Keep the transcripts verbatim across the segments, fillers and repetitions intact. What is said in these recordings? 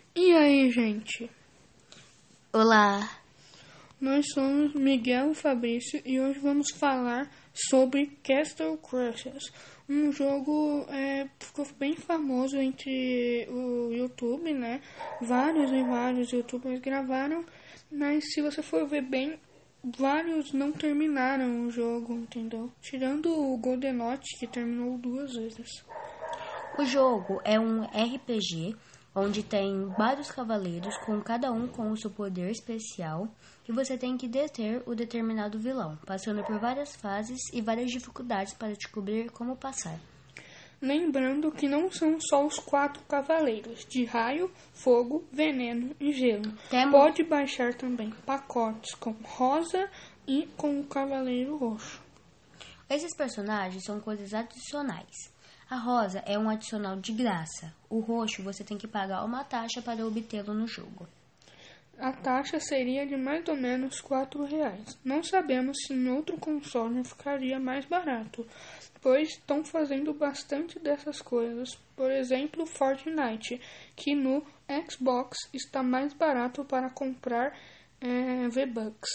E aí, gente? Olá! Nós somos Miguel e Fabrício e hoje vamos falar sobre Castle Crashers, um jogo é, ficou bem famoso entre o YouTube, né? Vários e vários YouTubers gravaram, mas se você for ver bem, vários não terminaram o jogo, entendeu? Tirando o Goldenot, que terminou duas vezes. O jogo é um R P G onde tem vários cavaleiros, com cada um com o seu poder especial, e você tem que deter o determinado vilão, passando por várias fases e várias dificuldades para descobrir como passar. Lembrando que não são só os quatro cavaleiros, de raio, fogo, veneno e gelo. Temo... Pode baixar também pacotes com rosa e com o cavaleiro roxo. Esses personagens são coisas adicionais. A rosa é um adicional de graça. O roxo você tem que pagar uma taxa para obtê-lo no jogo. A taxa seria de mais ou menos quatro reais. Não sabemos se em outro console ficaria mais barato, pois estão fazendo bastante dessas coisas. Por exemplo, Fortnite, que no Xbox está mais barato para comprar é, V-Bucks.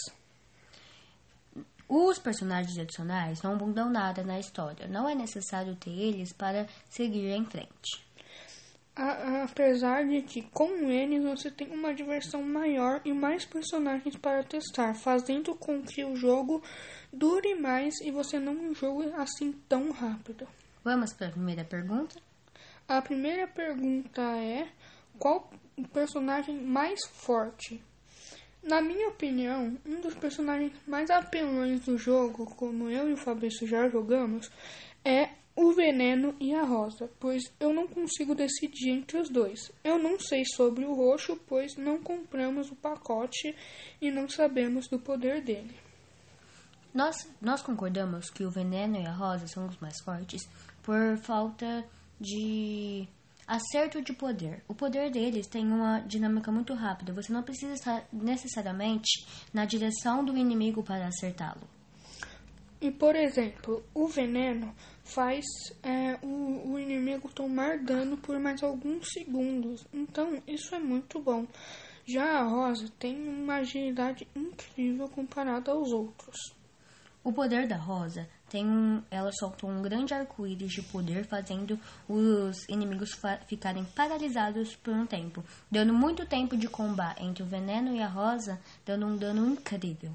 Os personagens adicionais não mudam nada na história. Não é necessário ter eles para seguir em frente. A, apesar de que com eles você tem uma diversão maior e mais personagens para testar, fazendo com que o jogo dure mais e você não jogue assim tão rápido. Vamos para a primeira pergunta? A primeira pergunta é: qual o personagem mais forte? Na minha opinião, um dos personagens mais apelões do jogo, como eu e o Fabrício já jogamos, é o Veneno e a Rosa, pois eu não consigo decidir entre os dois. Eu não sei sobre o roxo, pois não compramos o pacote e não sabemos do poder dele. Nós, nós concordamos que o Veneno e a Rosa são os mais fortes por falta de acerto de poder. O poder deles tem uma dinâmica muito rápida. Você não precisa estar necessariamente na direção do inimigo para acertá-lo. E, por exemplo, o veneno faz é, o, o inimigo tomar dano por mais alguns segundos. Então, isso é muito bom. Já a Rosa tem uma agilidade incrível comparada aos outros. O poder da Rosa tem um, ela solta um grande arco-íris de poder, fazendo os inimigos fa- ficarem paralisados por um tempo, dando muito tempo de combate entre o Veneno e a Rosa, dando um dano incrível.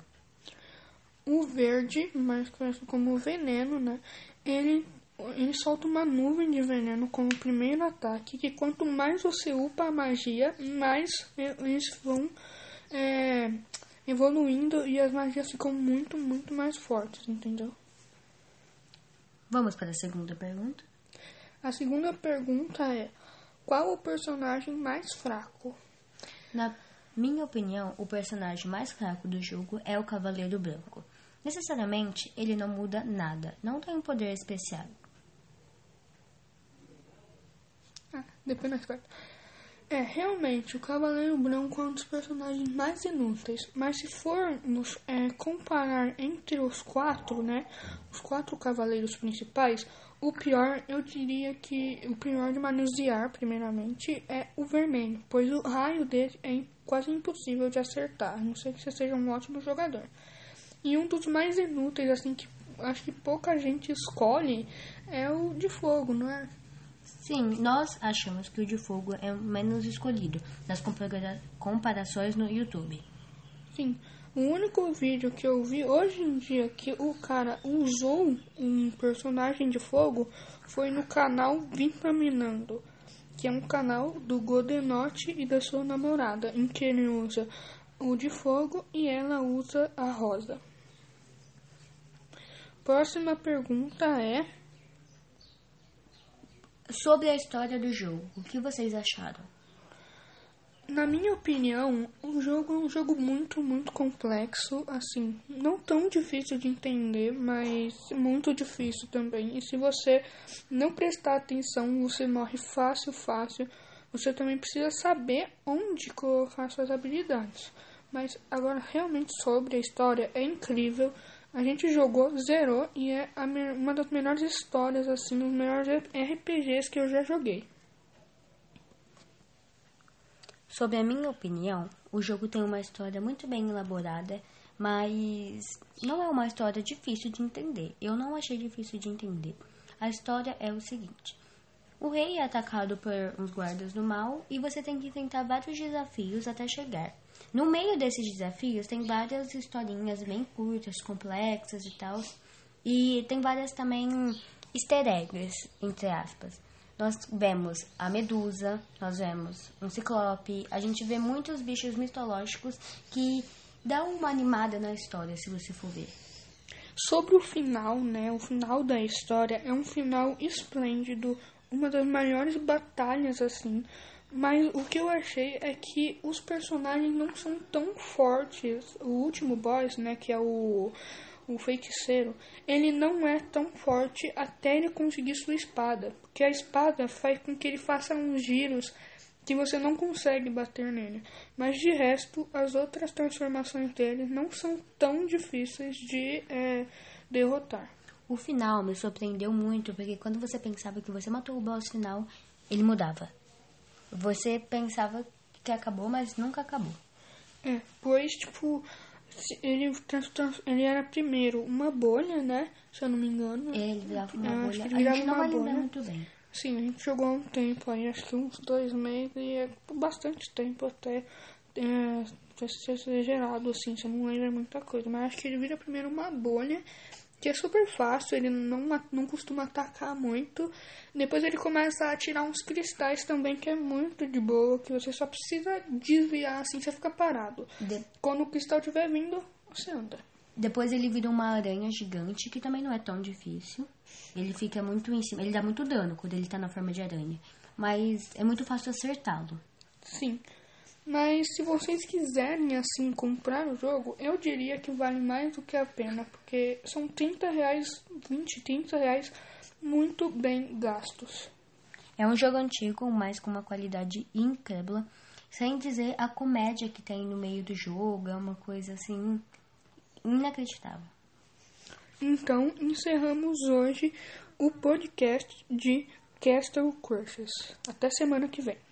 O verde, mais conhecido como veneno, né? Ele, ele solta uma nuvem de veneno como primeiro ataque, que quanto mais você upa a magia, mais eles vão é, evoluindo e as magias ficam muito, muito mais fortes, entendeu? Vamos para a segunda pergunta? A segunda pergunta é: qual o personagem mais fraco? Na minha opinião, o personagem mais fraco do jogo é o Cavaleiro Branco. Necessariamente, ele não muda nada, não tem um poder especial. Ah, depois nós corta. É, realmente, o Cavaleiro Branco é um dos personagens mais inúteis, mas se formos é, comparar entre os quatro, né, os quatro cavaleiros principais, o pior, eu diria que o pior de manusear, primeiramente, é o vermelho, pois o raio dele é quase impossível de acertar, a não ser que você seja um ótimo jogador. E um dos mais inúteis, assim, que acho que pouca gente escolhe, é o de fogo, não é? Sim, nós achamos que o de fogo é o menos escolhido nas compara- comparações no YouTube. Sim, o único vídeo que eu vi hoje em dia que o cara usou um personagem de fogo foi no canal Vitaminando, que é um canal do Goldenot e da sua namorada, em que ele usa o de fogo e ela usa a rosa. Próxima pergunta é: sobre a história do jogo, o que vocês acharam? na minha opinião, o jogo é um jogo muito, muito complexo, assim, não tão difícil de entender, mas muito difícil também. E se você não prestar atenção, você morre fácil, fácil. Você também precisa saber onde colocar suas habilidades. Mas agora, realmente, sobre a história, é incrível. A gente jogou, zerou, e é a me- uma das melhores histórias, assim, dos melhores R P Gs que eu já joguei. Sobre a minha opinião, o jogo tem uma história muito bem elaborada, mas não é uma história difícil de entender. Eu não achei difícil de entender. A história é o seguinte: o rei é atacado por uns guardas do mal e você tem que enfrentar vários desafios até chegar. No meio desses desafios tem várias historinhas bem curtas, complexas e tal. E tem várias também easter eggs, entre aspas. Nós vemos a Medusa, nós vemos um ciclope, a gente vê muitos bichos mitológicos que dão uma animada na história, se você for ver. Sobre o final, né? O final da história é um final esplêndido, uma das maiores batalhas, assim. Mas o que eu achei é que os personagens não são tão fortes. O último boss, né, que é o, o feiticeiro, ele não é tão forte até ele conseguir sua espada. Porque a espada faz com que ele faça uns giros que você não consegue bater nele. Mas de resto, as outras transformações dele não são tão difíceis de é, derrotar. O final me surpreendeu muito, porque quando você pensava que você matou o boss final, ele mudava. Você pensava que acabou, mas nunca acabou. É, pois, tipo, ele, trans, trans, ele era primeiro uma bolha, né? Se eu não me engano. Ele virava uma é, bolha. Ele a virava gente não uma vai lembrar bolha. muito bem. Sim, a gente jogou há um tempo aí, acho que uns dois meses, e é bastante tempo até é, ser exagerado, assim, você não lembra muita coisa. Mas acho que ele vira primeiro uma bolha, que é super fácil, ele não, não costuma atacar muito. Depois ele começa a atirar uns cristais também, que é muito de boa, que você só precisa desviar, assim, você fica parado. De... Quando o cristal estiver vindo, você anda. Depois ele vira uma aranha gigante, que também não é tão difícil. Ele fica muito em cima, ele dá muito dano quando ele tá na forma de aranha. Mas é muito fácil acertá-lo. Sim. Mas se vocês quiserem, assim, comprar o jogo, eu diria que vale mais do que a pena. Porque são trinta reais, vinte, trinta reais muito bem gastos. É um jogo antigo, mas com uma qualidade incrível. Sem dizer a comédia que tem no meio do jogo. É uma coisa, assim, inacreditável. Então, encerramos hoje o podcast de Castle Crushes. Até semana que vem.